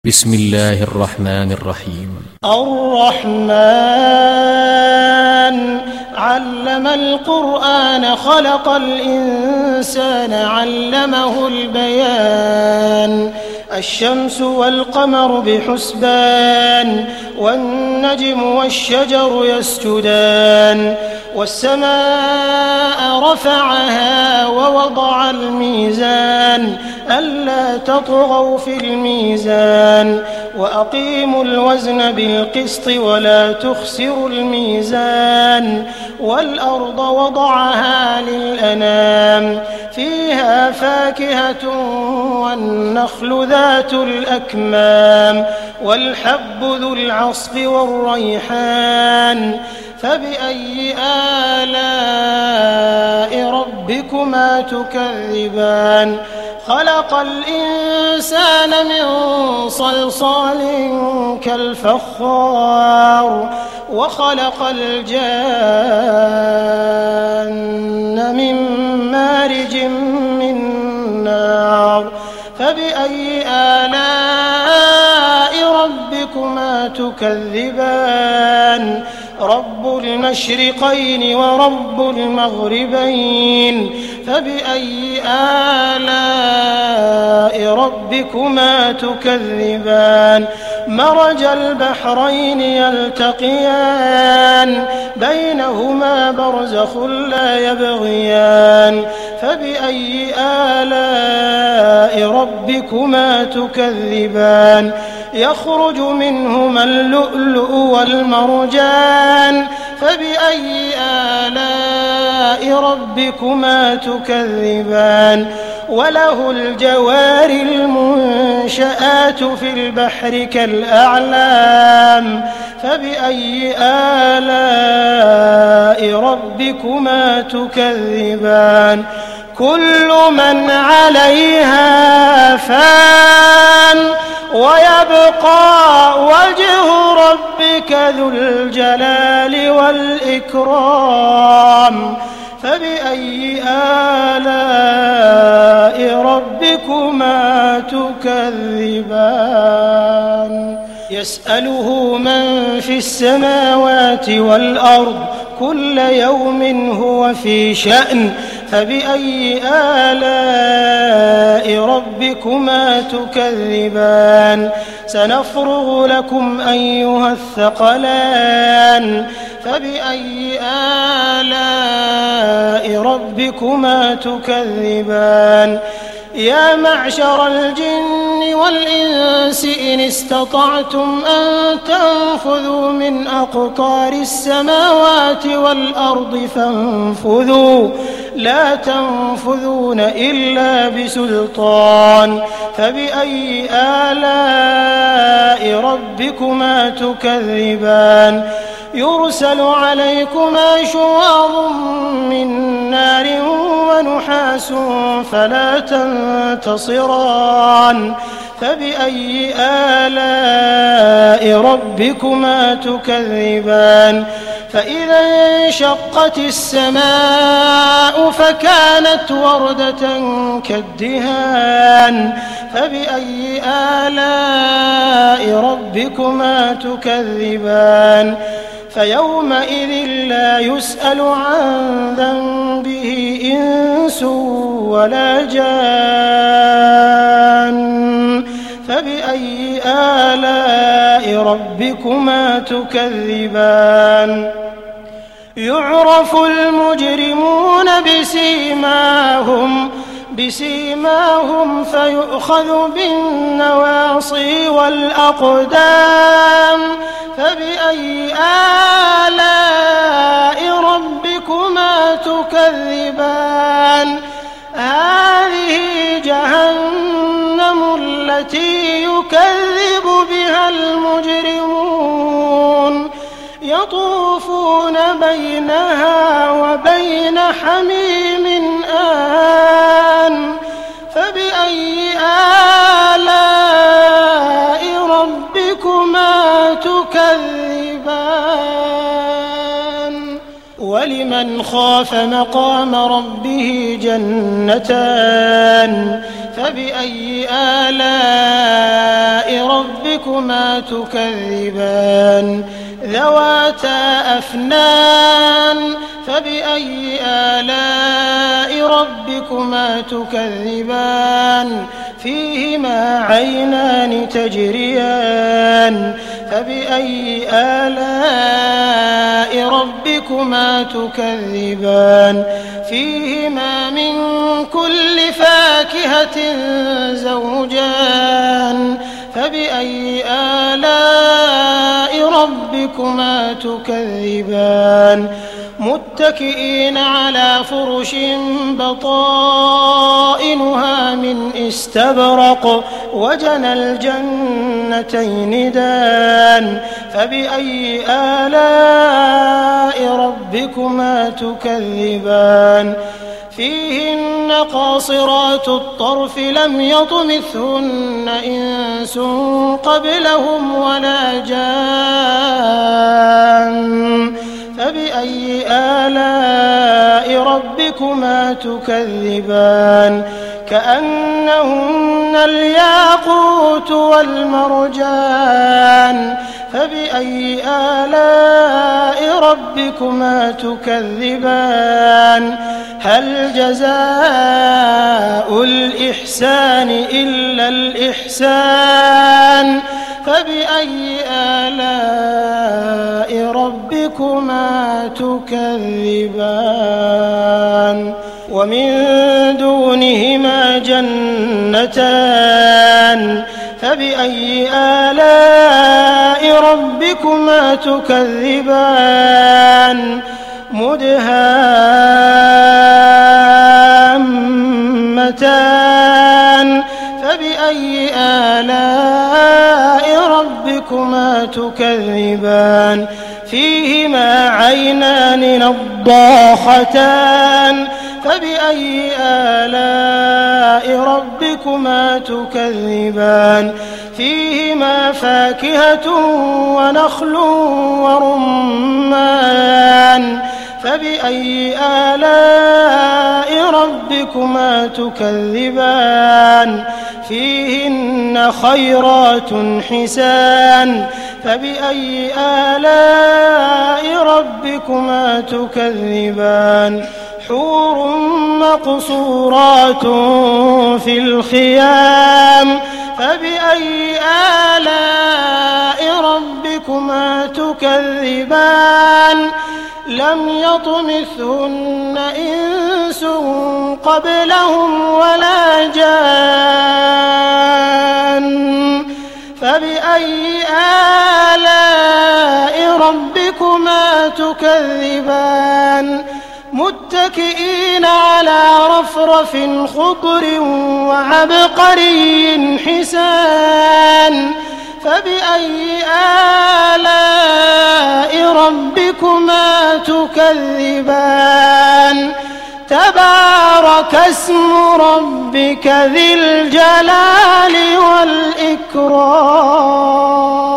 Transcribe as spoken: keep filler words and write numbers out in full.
بسم الله الرحمن الرحيم. الرحمن علم القرآن خلق الإنسان علمه البيان الشمس والقمر بحسبان والنجم والشجر يسجدان والسماء رفعها ووضع الميزان ألا تطغوا في الميزان وأقيموا الوزن بالقسط ولا تخسروا الميزان والأرض وضعها للأنام فيها فاكهة والنخل ذات الأكمام والحب ذو العصف والريحان فبأي آلاء ربكما تكذبان خلق الإنسان من صلصال كالفخار وخلق الجان من مارج من نار فبأي آلاء ربكما تكذبان رب المشرقين ورب المغربين فبأي آلاء ربكما تكذبان مرج البحرين يلتقيان بينهما برزخ لا يبغيان فبأي آلاء ربكما تكذبان يخرج منهما اللؤلؤ والمرجان فبأي آلاء ربكما تكذبان وله الجوار المنشآت في البحر كالأعلام فبأي آلاء ربكما تكذبان كل من عليها فان ويبقى وجه ربك ذو الجلال والإكرام فبأي آلاء ربكما تكذبان يسأله من في السماوات والأرض كل يوم هو في شأن فبأي آلاء ربكما تكذبان سنفرغ لكم أيها الثقلان فبأي آلاء ربكما تكذبان يا معشر الجن والإنس إن استطعتم أن تنفذوا من أقطار السماوات والأرض فانفذوا لا تنفذون إلا بسلطان فبأي آلاء ربكما تكذبان يرسل عليكما شواظ من نار ونحاس فلا تنتصران فبأي آلاء ربكما تكذبان فإذا انشقت السماء فكانت وردة كالدهان فبأي آلاء ربكما تكذبان فيومئذ لا يسأل عن ذنبه إنس ولا جان فبأي آلاء ربكما تكذبان يعرف المجرمون بسيماهم بسيماهم فيؤخذ بالنواصي والأقدام فبأي آلاء ربكما تكذبان هذه جهنم التي يكذب بها المجرمون يطوفون بينها وبين حميم آن فبأي آلاء ربكما تكذبان ولمن خاف مقام ربه جنتان فبأي آلاء ربكما ربكما تكذبان ذواتا أفنان فبأي آلاء ربكما تكذبان فيهما عينان تجريان فبأي آلاء ربكما تكذبان فيهما من كل فاكهة زوجان فبأي آلاء ربكما تكذبان متكئين على فرش بطائنها من استبرق وجنى الجنتين دان فبأي آلاء ربكما تكذبان فيهن قاصرات الطرف لم يطمثهن إنس قبلهم ولا جان فبأي آلاء ربكما تكذبان كأنهن الياقوت والمرجان فبأي آلاء ربكما تكذبان هل جزاء الإحسان إلا الإحسان فبأي آلاء ربكما تكذبان ومن دونهما جنتان فبأي آلاء ربكما تكذبان مدهامتان فبأي آلاء ربكما تكذبان فيهما عينان نضاختان فبأي آلاء ربكما تكذبان فيهما فاكهة ونخل ورمان فبأي آلاء ربكما تكذبان فيهن خيرات حسان فبأي آلاء ربكما تكذبان حور مقصورات في الخيام فبأي آلاء ربكما تكذبان لم يطمثهن إنس قبلهم ولا جان فبأي آلاء ربكما تكذبان متكئين على رفرف خضر وعبقري حسان فبأي آلاء ربكما تكذبان تبارك اسم ربك ذي الجلال والإكرام.